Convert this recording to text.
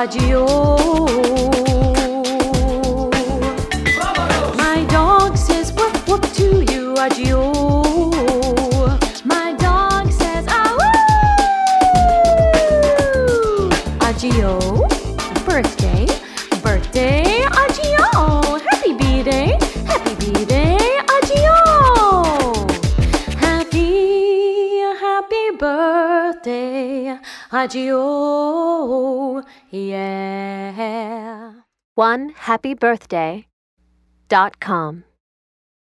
Agio. My dog says whoop whoop to you, Agio. My dog says ah woo. Agio. Birthday, birthday, Agio. Happy B-Day, happy B-Day, Agio. Happy birthday, Agio. Yeah. OneHappyBirthday.com